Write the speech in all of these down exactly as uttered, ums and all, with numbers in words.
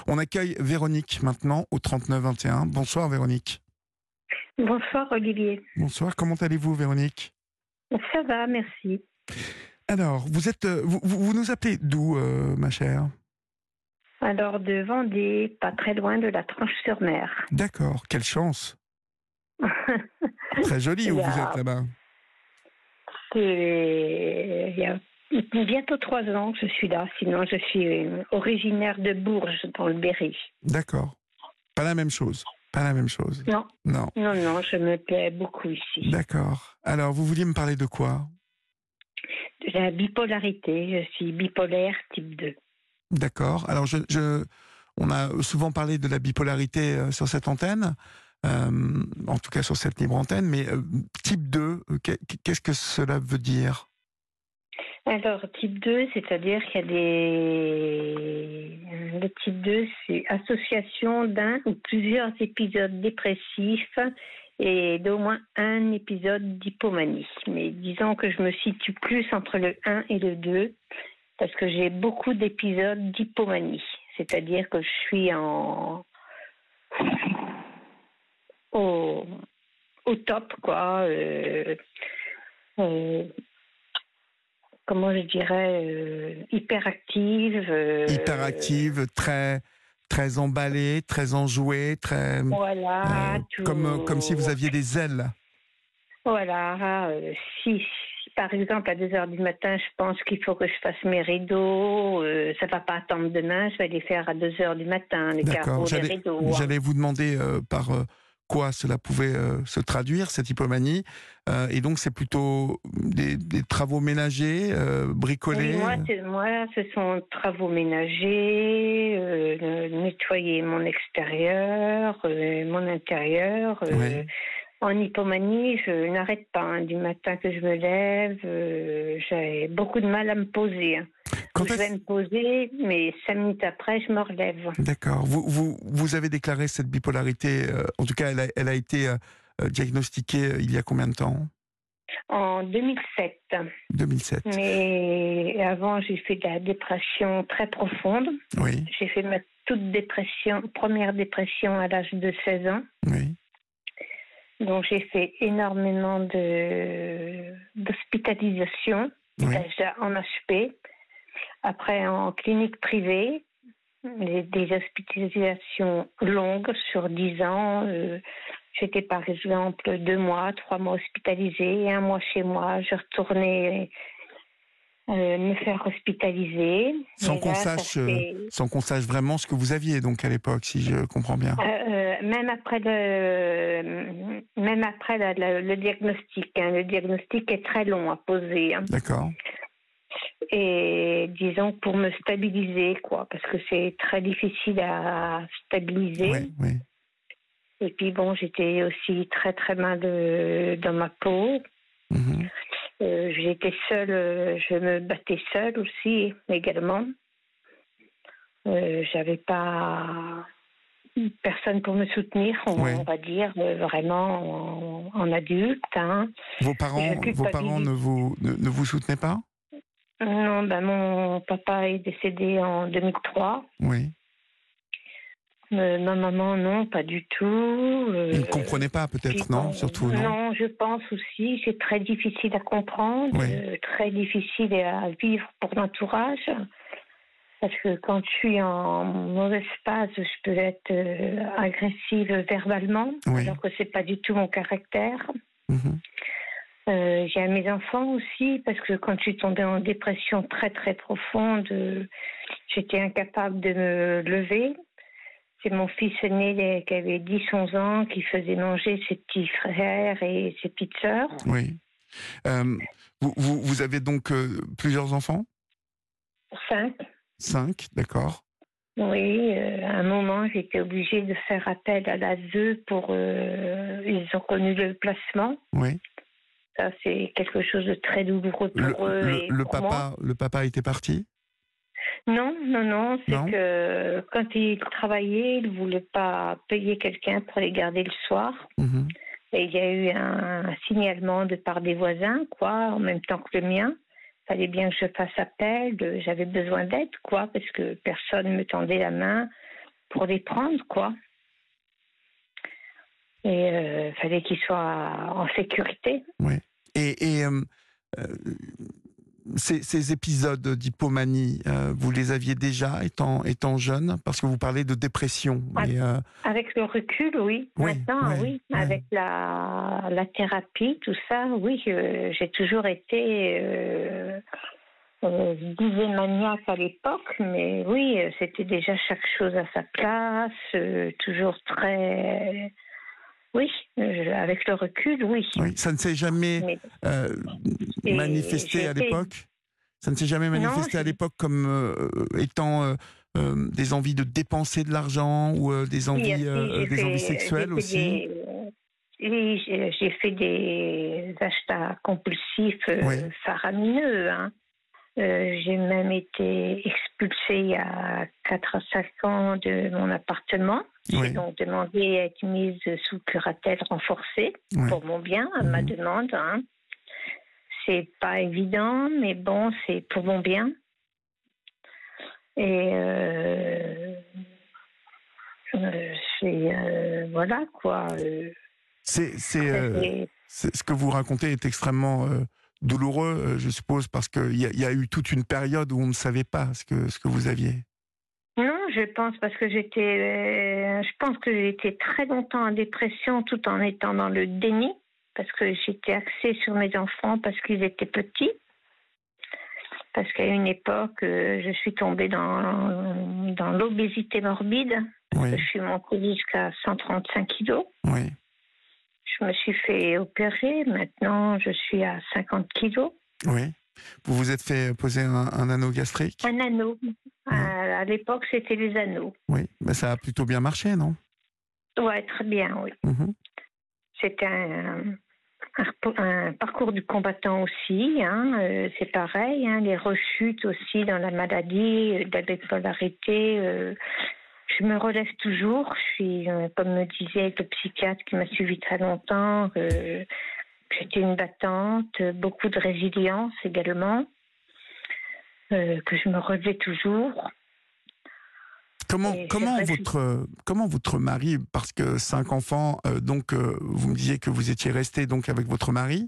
On accueille Véronique maintenant au trente-neuf vingt et un. Bonsoir Véronique. Bonsoir Olivier. Bonsoir, comment allez-vous Véronique? Ça va, merci. Alors, vous êtes, vous, vous, vous nous appelez d'où, euh, ma chère? Alors de Vendée, pas très loin de la Tranche-sur-Mer. D'accord, quelle chance. Très joli où Il y vous a- êtes là-bas. C'est- Il y a bientôt trois ans que je suis là. Sinon, je suis originaire de Bourges, dans le Berry. D'accord. Pas la même chose. Pas la même chose. Non, Non. non, non, je me plais beaucoup ici. D'accord. Alors, vous vouliez me parler de quoi? De la bipolarité, je suis bipolaire type deux. D'accord. Alors, je, je, on a souvent parlé de la bipolarité euh, sur cette antenne, euh, en tout cas sur cette libre antenne, mais euh, type deux, euh, qu'est- qu'est-ce que cela veut dire? Alors, type deux, c'est-à-dire qu'il y a des... Le type deux, c'est association d'un ou plusieurs épisodes dépressifs et d'au moins un épisode d'hypomanie. Mais disons que je me situe plus entre le un et le deux parce que j'ai beaucoup d'épisodes d'hypomanie. C'est-à-dire que je suis en... au, au top, quoi. Euh... Euh... Comment je dirais, euh, hyperactive. Euh, Hyperactive, très, très emballée, très enjouée, très, Voilà, euh, tout. comme, comme si vous aviez des ailes. Voilà, euh, si, si, par exemple à deux heures du matin, je pense qu'il faut que je fasse mes rideaux, euh, ça va pas attendre demain, je vais les faire à deux heures du matin, les D'accord. carreaux, les J'allais, rideaux. Hein. j'allais vous demander euh, par euh, quoi cela pouvait euh, se traduire, cette hypomanie. Euh, et donc, c'est plutôt des, des travaux ménagers, euh, bricolés. Oui, moi, c'est, moi, ce sont travaux ménagers, euh, nettoyer mon extérieur, euh, mon intérieur. Euh, Oui. En hypomanie, je n'arrête pas. Hein. Du matin que je me lève, euh, j'ai beaucoup de mal à me poser. Hein. Quand Je vais est-ce- me poser, mais cinq minutes après, je me relève. D'accord. Vous, vous, vous avez déclaré cette bipolarité, euh, en tout cas, elle a, elle a été euh, euh, diagnostiquée euh, il y a combien de temps? En deux mille sept. deux mille sept. Mais avant, j'ai fait de la dépression très profonde. Oui, J'ai fait ma toute dépression, première dépression à l'âge de seize ans. oui, Donc j'ai fait énormément de d'hospitalisation, oui. déjà en H P, après en clinique privée, des, des hospitalisations longues sur dix ans. Euh, j'étais par exemple deux mois, trois mois hospitalisée, un mois chez moi. Je retournais euh, me faire hospitaliser. Sans Et qu'on là, ça sache, euh, fait... sans qu'on sache vraiment ce que vous aviez donc à l'époque, si je comprends bien. Euh, euh, même après le, même après la- la- le diagnostic, hein. Le diagnostic est très long à poser. Hein. D'accord. Et disons pour me stabiliser, quoi, parce que c'est très difficile à stabiliser. Oui, oui. Et puis bon, j'étais aussi très très mal euh, dans ma peau. Mhm. Euh, j'étais seule, euh, je me battais seule aussi également. Euh, j'avais pas personne pour me soutenir, on, Oui. on va dire, euh, vraiment en, en adulte. Hein. Vos parents, Je vos parents ne culpabilise. vous, ne, ne vous soutenaient pas? Non, ben mon papa est décédé en deux mille trois. Oui. Euh, ma maman, non, pas du tout. Euh, Ils ne comprenaient pas, puis peut-être, non? bon, Surtout, non? non, je pense aussi, c'est très difficile à comprendre, Oui. euh, très difficile à vivre pour l'entourage. Parce que quand je suis en mauvaise phase, je peux être euh, agressive verbalement, Oui. alors que c'est pas du tout mon caractère. Mhm. Euh, j'ai à mes enfants aussi, parce que quand je suis tombée en dépression très très profonde, euh, j'étais incapable de me lever. C'est mon fils aîné qui avait dix onze ans qui faisait manger ses petits frères et ses petites sœurs. Oui. Euh, vous, vous, vous avez donc euh, plusieurs enfants? Cinq. Cinq, d'accord. Oui, euh, à un moment, j'étais obligée de faire appel à l'A S E pour... Euh, ils ont connu le placement. Oui. Ça, c'est quelque chose de très douloureux pour Le, eux le, et le pour moi. papa, le papa était parti? Non, non, non, c'est Non. que quand il travaillait, il ne voulait pas payer quelqu'un pour les garder le soir. Mhm. Et il y a eu un, un signalement de part des voisins, quoi, en même temps que le mien. Il fallait bien que je fasse appel, de- j'avais besoin d'aide, quoi, parce que personne ne me tendait la main. pour les prendre, quoi. Et il euh, fallait qu'ils soient en sécurité. Oui. Et, et euh, euh, ces, ces épisodes d'hypomanie, euh, vous les aviez déjà étant, étant jeune? Parce que vous parlez de dépression. Mais, euh... Avec le recul, oui. oui Maintenant, ouais, oui. Ouais. Avec la, la thérapie, tout ça, oui. Euh, j'ai toujours été... Euh, euh, je disais maniaque à l'époque, mais oui, c'était déjà chaque chose à sa place, euh, toujours très... Oui, euh, avec le recul, oui. Oui, ça ne s'est jamais mais, euh, manifesté à l'époque. Ça ne s'est jamais manifesté non, à l'époque comme euh, étant euh, euh, des envies de dépenser de l'argent ou euh, des envies, si, euh, j'ai des fait, envies sexuelles j'ai aussi. Des, oui, j'ai, j'ai fait des achats compulsifs euh, Oui. faramineux. Hein. Euh, j'ai même été expulsée il y a quatre à cinq ans de mon appartement. J'ai Oui. donc demandé à être mise sous curatelle renforcée Oui. pour mon bien, à Mmh. ma demande. Hein. C'est pas évident, mais bon, c'est pour mon bien. Et euh, euh, c'est euh, voilà quoi. Euh, c'est, c'est, euh, c'est, ce que vous racontez est extrêmement euh, douloureux, euh, je suppose, parce qu'il y, y a eu toute une période où on ne savait pas ce que, ce que vous aviez. Non, je pense parce que j'étais, euh, je pense que j'ai été très longtemps en dépression tout en étant dans le déni, parce que j'étais axée sur mes enfants parce qu'ils étaient petits. Parce qu'à une époque, euh, je suis tombée dans, dans l'obésité morbide. Oui. Je suis montée jusqu'à cent trente-cinq kilos. Oui. Je me suis fait opérer. Maintenant, je suis à cinquante kilos. Oui. Vous vous êtes fait poser un, un anneau gastrique? Un anneau. Oui. À, à l'époque, c'était les anneaux. Oui, mais ça a plutôt bien marché, non? Ouais, très bien, oui. Mmh. C'était un, un, un parcours du combattant aussi. Hein, euh, c'est pareil. Hein, les rechutes aussi dans la maladie, euh, de la bipolarité. Euh, je me relève toujours. Je suis, euh, comme me disait le psychiatre qui m'a suivi très longtemps, euh, j'étais une battante, beaucoup de résilience également, euh, que je me relevais toujours. Comment, comment, votre, comment votre mari, parce que cinq enfants, euh, donc euh, vous me disiez que vous étiez resté donc avec votre mari.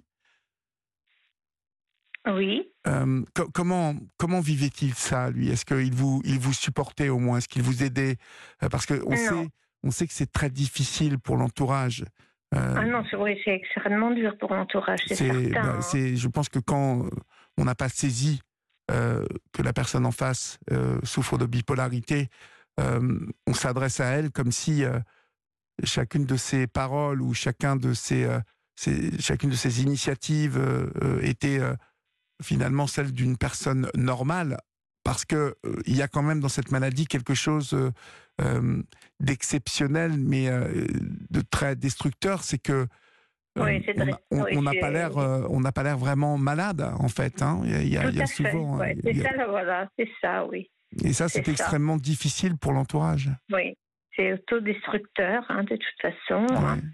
Oui. Euh, co- comment, comment vivait-il ça, lui? Est-ce qu'il vous, il vous supportait au moins? Est-ce qu'il vous aidait? euh, Parce qu'on sait, on sait que c'est très difficile pour l'entourage. Euh, ah non, c'est, oui, c'est extrêmement dur pour l'entourage, c'est, c'est certain. Bah, hein. c'est, je pense que quand on n'a pas saisi euh, que la personne en face euh, souffre de bipolarité, euh, on s'adresse à elle comme si euh, chacune de ses paroles ou chacun de ses, euh, ses, chacune de ses initiatives euh, euh, était euh, finalement celle d'une personne normale, parce que euh, il y a quand même dans cette maladie quelque chose euh, euh, d'exceptionnel, mais euh, de très destructeur, c'est que euh, oui, c'est on n'a pas l'air, euh, on n'a pas l'air vraiment malade en fait. Hein. Il y a, il y a, Tout il y a à souvent. fait. Ouais, c'est a... ça, voilà, c'est ça, oui. Et ça, c'est, c'est extrêmement ça. difficile pour l'entourage. Oui, c'est autodestructeur, hein, de toute façon. Ouais. Hein.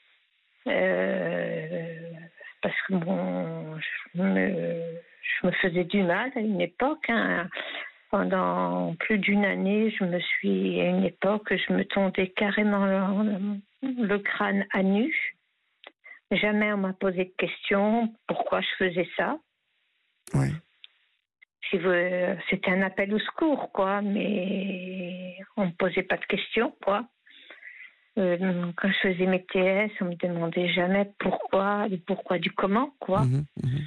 Euh, parce que bon, je me, je me faisais du mal à une époque. Hein. Pendant plus d'une année, je me suis, à une époque, je me tondais carrément le, le crâne à nu. Jamais on m'a posé de questions pourquoi je faisais ça. Oui. Si vous, c'était un appel au secours, quoi, mais on ne me posait pas de questions, quoi. Euh, quand je faisais mes T S, on me demandait jamais pourquoi, le pourquoi du comment, quoi. Mmh, mmh.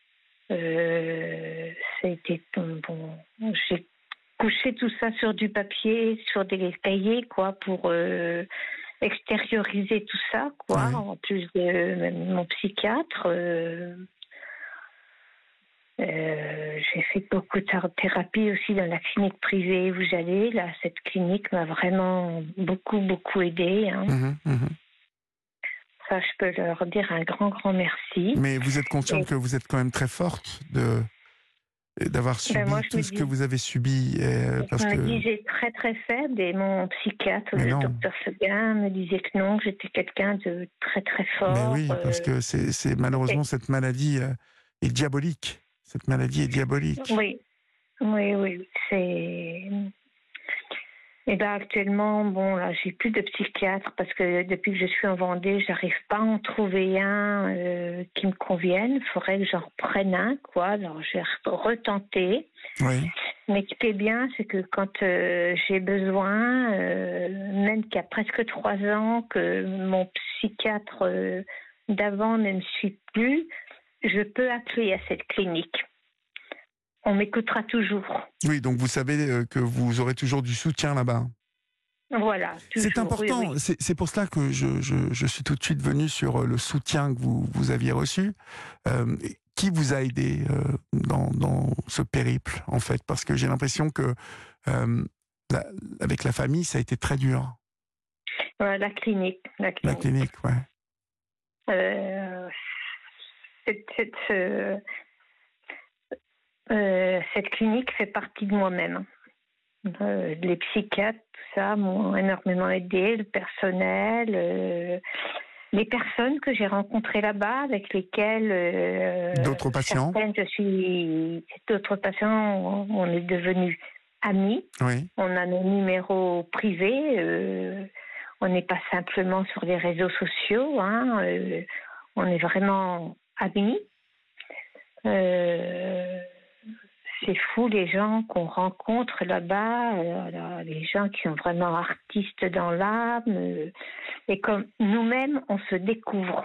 Euh, c'était bon. J'ai couché tout ça sur du papier, sur des cahiers, quoi, pour euh, extérioriser tout ça, quoi. Oui. En plus de mon psychiatre. Euh, Euh, j'ai fait beaucoup de thérapie aussi dans la clinique privée où j'allais. Là, cette clinique m'a vraiment beaucoup, beaucoup aidée. Hein. Mmh, mmh. Ça, je peux leur dire un grand, grand merci. Mais vous êtes consciente Et... que vous êtes quand même très forte de d'avoir subi ben moi, tout ce dis... que vous avez subi. Euh, parce je me que... disais très, très faible et mon psychiatre, Mais le non. docteur Seguin, me disait que non, que j'étais quelqu'un de très, très fort. Mais oui, euh... parce que c'est, c'est malheureusement Et... cette maladie euh, est diabolique. Cette maladie est diabolique. Oui, oui, oui. C'est... Et ben actuellement, bon là, j'ai plus de psychiatre parce que depuis que je suis en Vendée, j'arrive pas à en trouver un euh, qui me convienne. Il faudrait que j'en reprenne un, quoi. Alors j'ai retenté. Oui. Mais ce qui est bien, c'est que quand euh, j'ai besoin, euh, même qu'il y a presque trois ans que mon psychiatre euh, d'avant ne me suit plus, je peux appeler à cette clinique. On m'écoutera toujours. Oui, donc vous savez euh, que vous aurez toujours du soutien là-bas. Voilà, toujours. C'est important, oui, oui. c'est, c'est pour cela que je, je, je suis tout de suite venu sur le soutien que vous, vous aviez reçu. Euh, qui vous a aidé euh, dans, dans ce périple, en fait? Parce que j'ai l'impression que euh, la, avec la famille, ça a été très dur. Euh, la clinique. La La clinique. clinique, ouais. Euh, cette, cette, euh, euh, cette clinique fait partie de moi-même. Euh, les psychiatres, tout ça m'ont énormément aidé, le personnel, euh, les personnes que j'ai rencontrées là-bas, avec lesquelles euh, D'autres patients? certaines, je suis, d'autres patients, on est devenus amis. Oui. On a nos numéros privés. Euh, on n'est pas simplement sur les réseaux sociaux. Hein, euh, on est vraiment amis. Euh, C'est fou les gens qu'on rencontre là-bas, euh, là, les gens qui sont vraiment artistes dans l'âme, euh, et comme nous-mêmes, on se découvre.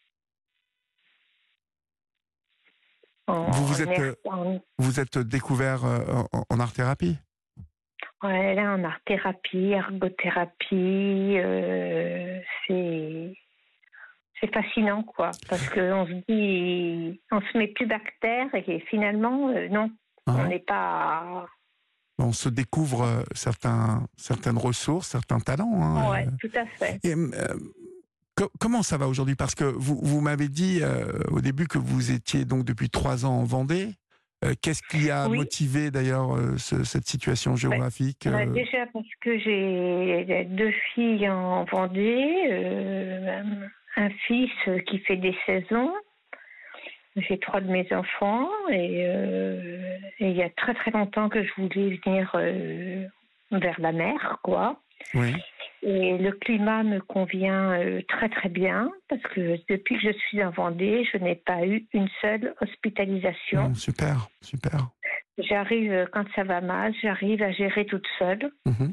En, Vous vous en, êtes, er- en- vous êtes découvert euh, en, en art-thérapie? ouais, là, en art-thérapie, ergothérapie, euh, c'est c'est fascinant, quoi, parce qu'on se dit, on se met plus bactère et finalement, euh, non, on Hein? n'est pas. On se découvre euh, certains, certaines ressources, certains talents. Hein, Ouais, euh. tout à fait. Et, euh, co- comment ça va aujourd'hui? Parce que vous, vous m'avez dit euh, au début que vous étiez donc depuis trois ans en Vendée. Euh, qu'est-ce qui a Oui. motivé d'ailleurs euh, ce- cette situation Ben, géographique? bah, euh, déjà parce que j'ai deux filles en Vendée, euh, un fils qui fait des saisons. J'ai trois de mes enfants et, euh, et il y a très très longtemps que je voulais venir euh, vers la mer, quoi. Oui. Et le climat me convient euh, très très bien parce que depuis que je suis en Vendée, je n'ai pas eu une seule hospitalisation. Bon, super, super. J'arrive, euh, quand ça va mal, j'arrive à gérer toute seule. Mhm.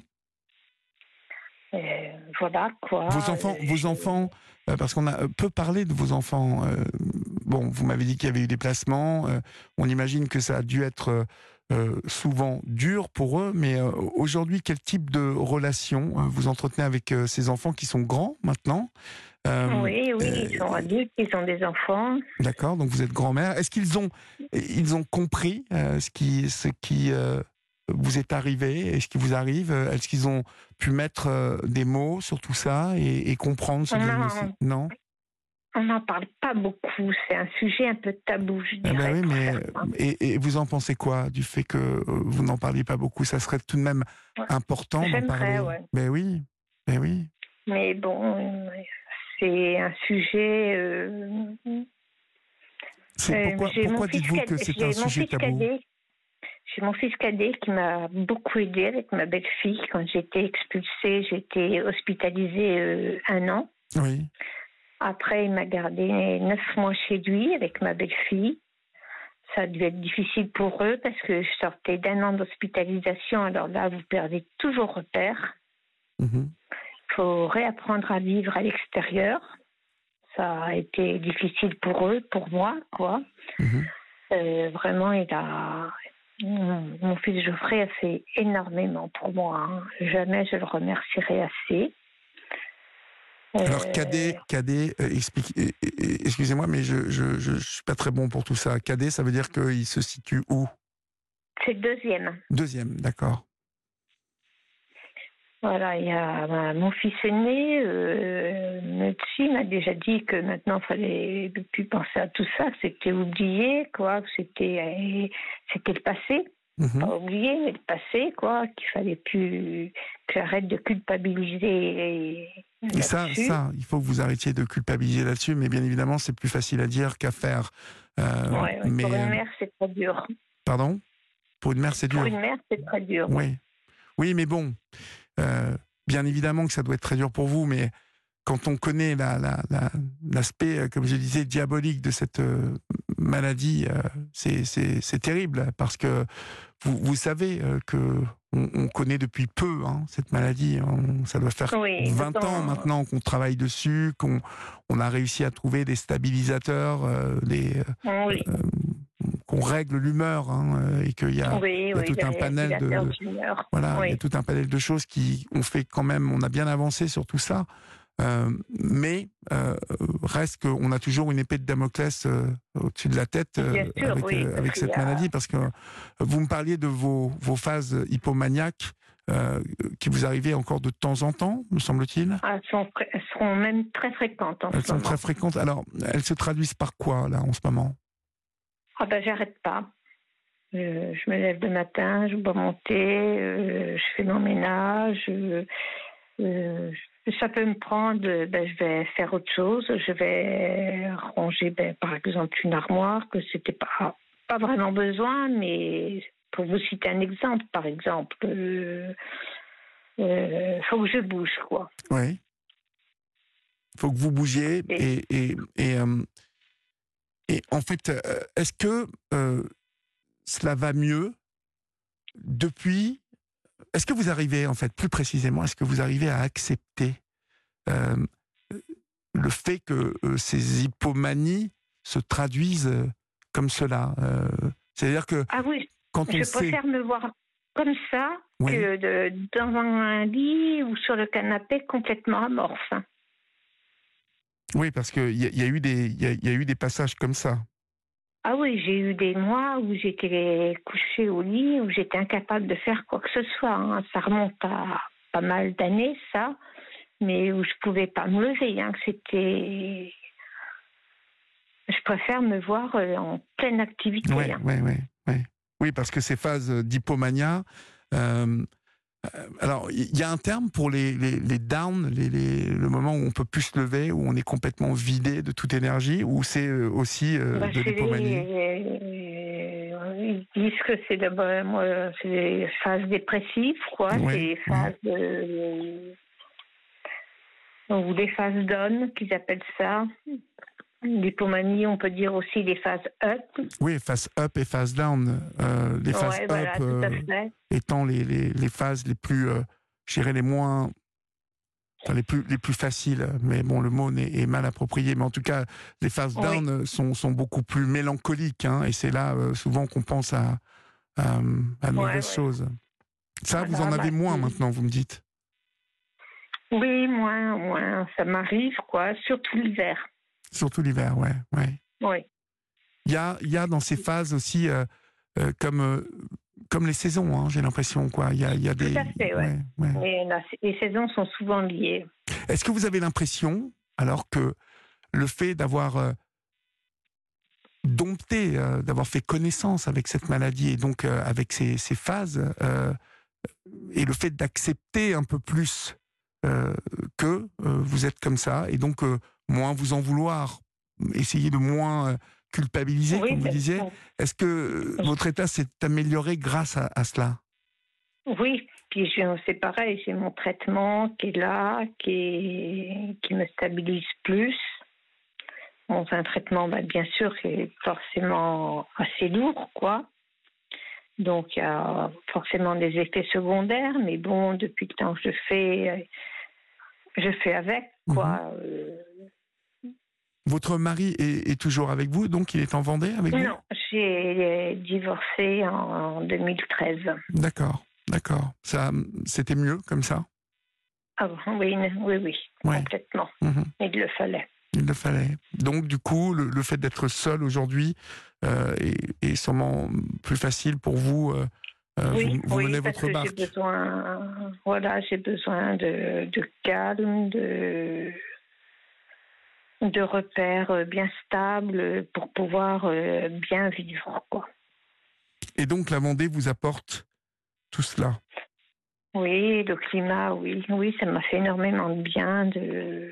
Euh, voilà quoi. Vos enfants, Euh, vos je- enfants, euh, parce qu'on a euh, peu parlé de vos enfants. euh, bon, vous m'avez dit qu'il y avait eu des placements. euh, on imagine que ça a dû être euh, euh, souvent dur pour eux. Mais euh, aujourd'hui, quel type de relation euh, vous entretenez avec euh, ces enfants qui sont grands maintenant? Euh, Oui, oui, euh, ils sont adultes, ils ont des enfants. D'accord, donc vous êtes grand-mère. Est-ce qu'ils ont, ils ont compris euh, ce qui, ce qui euh, vous est arrivé et ce qui vous arrive? Est-ce qu'ils ont pu mettre euh, des mots sur tout ça et, et comprendre ce On diagnostic? en- Non? on n'en parle pas beaucoup. C'est un sujet un peu tabou, je Eh ben dirais, oui, pour mais certains. et, et vous en pensez quoi du fait que euh, vous n'en parliez pas beaucoup? Ça serait tout de même Ouais. important d'en J'aimerais, parler. ouais. Ben oui, ben oui. Mais bon, euh, c'est un sujet. euh, C'est euh, pourquoi, j'ai mon pourquoi fils dites-vous que cadet, c'est un j'ai mon sujet fils tabou? cadet, j'ai mon fils cadet qui m'a beaucoup aidé avec ma belle-fille. Quand j'étais expulsée, j'étais hospitalisée euh, un an. Oui. Après, il m'a gardé neuf mois chez lui avec ma belle-fille. Ça a dû être difficile pour eux parce que je sortais d'un an d'hospitalisation. Alors là, vous perdez tous vos repères. Mhm. Il faut réapprendre à vivre à l'extérieur. Ça a été difficile pour eux, pour moi, quoi. Mhm. Euh, vraiment, il a... Mon mon fils Geoffrey a fait énormément pour moi. Hein. Jamais je le remercierai assez. Alors, Euh, cadet, cadet, euh, explique, euh, euh, excusez-moi, mais je, je, je, je suis pas très bon pour tout ça. Cadet, ça veut dire qu'il se situe où? c'est le deuxième. Deuxième, d'accord. Voilà, il y a ben, mon fils aîné, euh, médecine m'a déjà dit que maintenant il fallait plus penser à tout ça, que c'était oublié, quoi, que c'était, euh, c'était le passé, Mhm. pas oublié, mais le passé, quoi, qu'il fallait plus, que j'arrête de culpabiliser Et ça, là-dessus. ça, il faut que vous arrêtiez de culpabiliser là-dessus, mais bien évidemment, c'est plus facile à dire qu'à faire. Euh, Ouais, ouais, mais, pour une euh, mère, c'est très dur. pardon? Pour une mère, c'est Pour dur. une mère, c'est très dur. Oui. Oui, mais bon. euh, bien évidemment que ça doit être très dur pour vous, mais quand on connaît la, la, la, l'aspect, comme je disais, diabolique de cette euh, maladie, euh, c'est, c'est, c'est terrible, parce que vous, vous savez euh, que on, on connaît depuis peu hein, cette maladie. On, ça doit faire Oui, vingt ans maintenant qu'on travaille dessus, qu'on on a réussi à trouver des stabilisateurs, euh, des, oui. euh, qu'on règle l'humeur, hein, et qu'il y a, Oui, il y a oui, tout un panel de voilà, oui. il y a tout un panel de choses qui ont fait quand même, on a bien avancé sur tout ça. Euh, mais euh, reste qu'on a toujours une épée de Damoclès euh, au-dessus de la tête euh, sûr, avec, oui, euh, avec cette a... maladie, parce que vous me parliez de vos, vos phases hypomaniaques euh, qui vous arrivaient encore de temps en temps, me semble-t-il. Elles, sont, elles seront même très fréquentes en elles ce sont moment. Très fréquentes. Alors, elles se traduisent par quoi, là, en ce moment? Ah ben, j'arrête pas. Je, je me lève le matin, je bois mon thé, euh, je fais mon ménage. Euh, euh, ça peut me prendre, ben, je vais faire autre chose. Je vais ranger, ben, par exemple, une armoire que c'était pas, pas vraiment besoin, mais pour vous citer un exemple, par exemple, il euh, euh, faut que je bouge, quoi. Oui. Il faut que vous bougiez et, et, et, et, euh, et en fait, euh, est-ce que euh, cela va mieux depuis... Est-ce que vous arrivez, en fait, plus précisément, est-ce que vous arrivez à accepter euh, le fait que euh, ces hypomanies se traduisent euh, comme cela euh, C'est-à-dire que ah oui, quand on je sait... préfère me voir comme ça oui. que de, dans un lit ou sur le canapé complètement amorphe. Oui, parce qu'il y, y, a eu des, y, a, y a eu des passages comme ça. Ah oui, j'ai eu des mois où j'étais couchée au lit, où j'étais incapable de faire quoi que ce soit. Hein. Ça remonte à pas mal d'années, ça, mais où je pouvais pas me lever. Hein. C'était... Je préfère me voir en pleine activité. Oui, hein. oui, oui, oui. Oui, parce que ces phases d'hypomania... Euh, alors, il y a un terme pour les, les, les downs, les, les, le moment où on peut plus se lever, où on est complètement vidé de toute énergie, ou c'est aussi euh, bah, de l'hypomanie? Les... Ils disent que c'est d'abord, moi, c'est des phases dépressives, quoi. Oui, c'est des phases oui. de... ou des phases down, qu'ils appellent ça. L'hypomanie, on peut dire aussi des phases up. Oui, phase up et phase down. Euh, les phases ouais, up voilà, euh, étant les, les, les phases les plus, euh, je dirais les moins, enfin les plus, les plus faciles. Mais bon, le mot est, est mal approprié. Mais en tout cas, les phases down oui. sont, sont beaucoup plus mélancoliques. Hein, et c'est là euh, souvent qu'on pense à, à, à de mauvaises ouais, choses. Ouais. Ça, voilà, vous en avez bah, moins maintenant, vous me dites? Oui, moins, moins. Ça m'arrive, quoi. Surtout l'hiver. Surtout l'hiver, ouais, ouais. Oui. Il y a, il y a dans ces phases aussi, euh, euh, comme, euh, comme les saisons, hein, j'ai l'impression, quoi. Il y a, il y a des. Tout à fait, ouais. ouais, ouais. Et la, les saisons sont souvent liées. Est-ce que vous avez l'impression, alors que le fait d'avoir euh, dompté, euh, d'avoir fait connaissance avec cette maladie et donc euh, avec ces, ces phases, euh, et le fait d'accepter un peu plus euh, que euh, vous êtes comme ça, et donc euh, moins vous en vouloir, essayer de moins euh, culpabiliser, oui, comme vous disiez, bon. Est-ce que votre état s'est amélioré grâce à, à cela? Oui, puis c'est pareil, j'ai mon traitement qui est là, qui, est, qui me stabilise plus. Bon, c'est un traitement, bah, bien sûr, qui est forcément assez lourd, quoi. Donc, il y a forcément des effets secondaires, mais bon, depuis le temps que je fais, je fais avec, quoi. Mmh. Euh... Votre mari est, est toujours avec vous, donc il est en Vendée avec vous? Non, j'ai divorcé en deux mille treize. D'accord, d'accord. Ça, c'était mieux comme ça? Ah oui, oui, oui, ouais. Complètement. Mmh. Il le fallait. Il le fallait. Donc, du coup, le, le fait d'être seul aujourd'hui euh, est, est sûrement plus facile pour vous. Euh, oui, vous, vous oui, menez parce votre que barque. J'ai besoin, voilà, j'ai besoin de, de calme, de, de repères bien stables pour pouvoir bien vivre, quoi. Et donc, la Vendée vous apporte tout cela? Oui, le climat, oui, oui, ça m'a fait énormément de bien de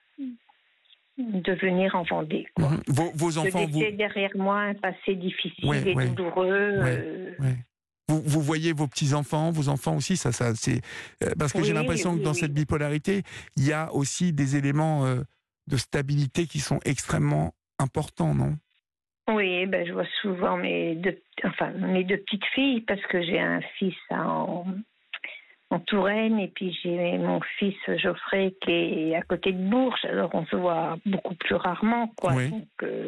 de venir en Vendée, quoi. Mmh. Vos, vos enfants, de laisser vous... derrière moi un passé difficile ouais, et ouais, douloureux. Ouais, euh... ouais. Vous, vous voyez vos petits-enfants, vos enfants aussi, ça, ça, c'est euh, parce que Oui, j'ai l'impression oui, que dans oui. cette bipolarité, il y a aussi des éléments euh, de stabilité qui sont extrêmement importants, non? Oui, ben, je vois souvent mes deux, enfin, mes deux petites filles, parce que j'ai un fils en, en Touraine, et puis j'ai mon fils Geoffrey qui est à côté de Bourges, alors on se voit beaucoup plus rarement, quoi. Oui. Donc, euh,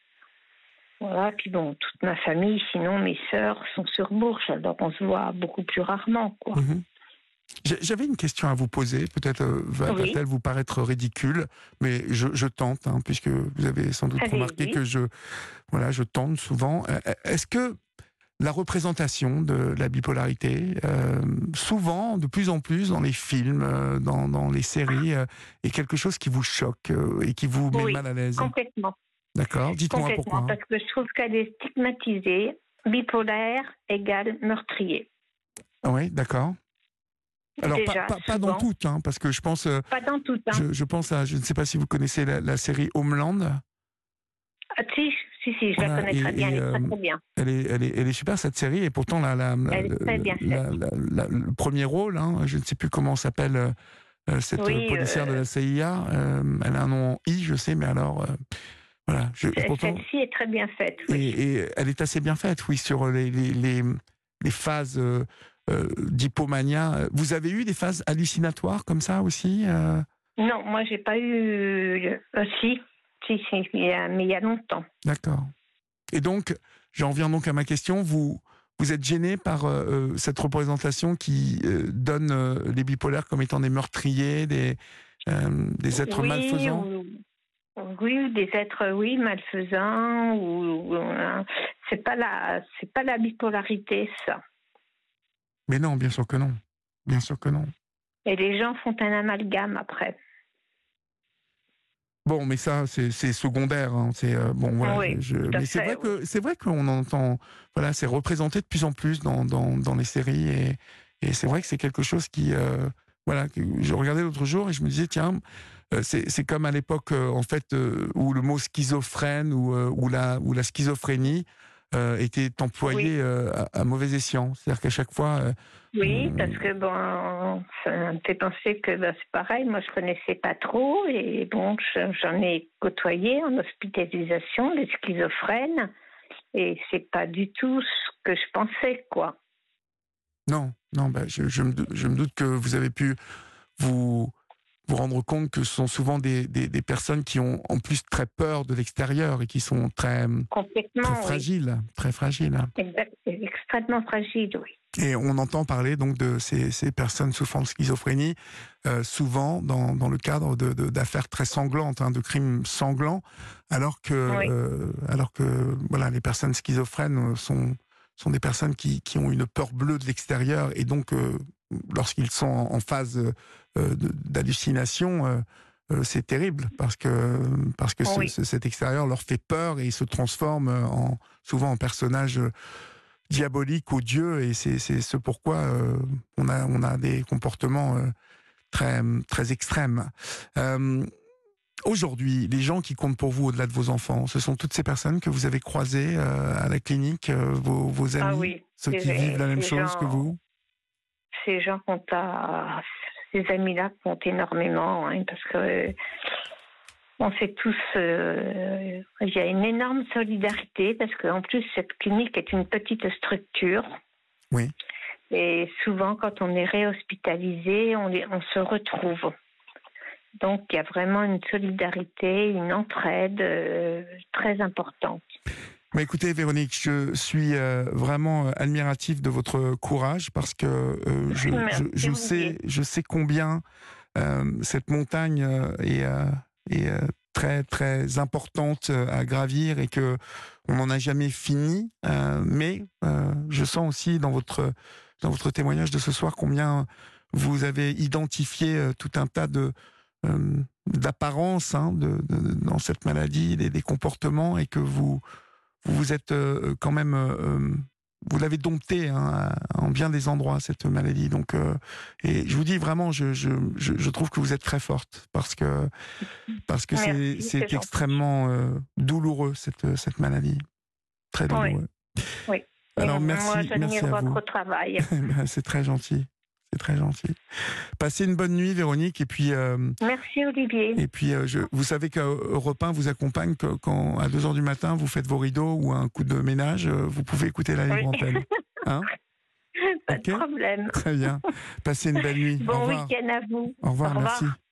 voilà, puis bon, toute ma famille, sinon mes sœurs sont sur Bourges, alors on se voit beaucoup plus rarement, quoi. Mhm. J'ai- J'avais une question à vous poser, peut-être euh, va- Oui, va-t-elle vous paraître ridicule, mais je, je tente, hein, puisque vous avez sans doute remarqué allez-y. que je, voilà, je tente souvent. Euh, euh, Est-ce que la représentation de la bipolarité, euh, souvent, de plus en plus dans les films, euh, dans, dans les séries, euh, est quelque chose qui vous choque euh, et qui vous met Oui, mal à l'aise? complètement. D'accord. Dites-moi Complètement, pourquoi. parce que je trouve qu'elle est stigmatisée. Bipolaire égale meurtrier. Oui, d'accord. Alors, pas, Déjà, pas, pas dans souvent. toutes, hein, parce que je pense, euh, Pas dans tout, hein. je, je pense à, je ne sais pas si vous connaissez la, la série Homeland. Ah, si, si, si, je la Voilà, connais et, très bien, et, elle est euh, très, très bien. elle, est, elle, est, elle est super cette série, et pourtant la, la, la- Elle est très bien faite. la- la- la- le premier rôle, hein, je ne sais plus comment s'appelle euh, euh, cette Oui, policière de euh, la C I A, euh, elle a un nom en I, je sais, mais alors, euh, voilà, je, ce- pourtant, celle-ci est très bien faite, oui. et, et elle est assez bien faite, oui, sur les, les, les, les phases euh, euh, d'hypomania. Vous avez eu des phases hallucinatoires comme ça aussi euh Non, moi, j'ai pas eu... Euh, si, si, si, il y a- mais il y a longtemps. D'accord. Et donc, j'en viens donc à ma question, vous, vous êtes gêné par euh, euh, cette représentation qui euh, donne euh, les bipolaires comme étant des meurtriers, des, euh, des êtres Oui, malfaisants? ou, oui, des êtres, oui, malfaisants, ou... ou, euh, c'est pas la, c'est pas la bipolarité, ça. Mais non, bien sûr que non. Bien sûr que non. Et les gens font un amalgame après. Bon, mais ça, c'est c'est secondaire. Hein. C'est euh, bon, voilà. Oui, Je, tout à mais c'est fait, vrai oui. que c'est vrai qu'on entend, voilà, c'est représenté de plus en plus dans dans, dans les séries et et c'est vrai que c'est quelque chose qui, euh, voilà, que je regardais l'autre jour et je me disais tiens, euh, c'est c'est comme à l'époque euh, en fait euh, où le mot schizophrène ou euh, ou la ou la schizophrénie euh, était Oui, employé euh, à, à mauvais escient. C'est-à-dire qu'à chaque fois, euh, oui, on- parce que bon, ça me fait penser que ben, c'est pareil, moi je connaissais pas trop et bon, je- j'en ai côtoyé en hospitalisation des schizophrènes et c'est pas du tout ce que je pensais, quoi. non, non, bah, je, je me, dou- je me doute que vous avez pu vous vous rendre compte que ce sont souvent des, des, des personnes qui ont en plus très peur de l'extérieur et qui sont très, très Complètement, oui. fragiles, très fragiles. Exact, c'est extrêmement fragile, oui. Et on entend parler donc de ces, ces personnes souffrant de schizophrénie, euh, souvent dans, dans le cadre de, de, d'affaires très sanglantes, hein, de crimes sanglants, alors que, Oui, euh, alors que voilà, les personnes schizophrènes sont, sont des personnes qui, qui ont une peur bleue de l'extérieur et donc euh, lorsqu'ils sont en, en phase euh, de- d'hallucination, euh, euh, c'est terrible parce que, parce que ce- oui, ce- cet extérieur leur fait peur et ils se transforment en, souvent en personnages diabolique ou Dieu, et c'est c'est ce pourquoi euh, on a on a des comportements euh, très très extrêmes. Euh, Aujourd'hui, les gens qui comptent pour vous au-delà de vos enfants, ce sont toutes ces personnes que vous avez croisées euh, à la clinique, euh, vos, vos ah amis, oui, ceux qui vivent ces, la même ces chose que gens, vous. ces gens comptent à, ces amis-là comptent énormément, hein, parce que euh, on sait tous, euh, il y a une énorme solidarité parce qu'en plus cette clinique est une petite structure Oui. et souvent quand on est réhospitalisé, on, les- on se retrouve. Donc il y a vraiment une solidarité, une entraide euh, très importante. Mais écoutez, Véronique, je suis euh, vraiment euh, admiratif de votre courage parce que euh, je, je, Merci, je Olivier. sais je sais combien euh, cette montagne euh, est, euh, est euh, très très importante euh, à gravir et que on n'en a jamais fini. Euh, mais euh, je sens aussi dans votre dans votre témoignage de ce soir combien vous avez identifié euh, tout un tas de euh, d'apparences hein, de, de- dans cette maladie, des, des comportements et que vous vous vous êtes euh, quand même euh, vous l'avez dompté hein, en bien des endroits cette maladie. Donc, euh, et je vous dis vraiment, je, je, je, je trouve que vous êtes très forte parce que parce que c'est Merci, c'est c'est gentil. extrêmement euh, douloureux cette cette maladie, très Oui, douloureux. oui. Alors, Et merci, moi, j'admire merci à vous. votre travail. Ben, c'est très gentil. C'est très gentil. Passez une bonne nuit, Véronique. Et puis, euh, Merci, Olivier. et puis euh, je, vous savez qu'Europe un vous accompagne que, quand, à deux heures du matin, vous faites vos rideaux ou un coup de ménage, euh, vous pouvez écouter la libre Oui. antenne. Hein? Pas Ok. de problème. Très bien. Passez une belle nuit. Au Bon revoir. week-end à vous. Au revoir, Au revoir. merci.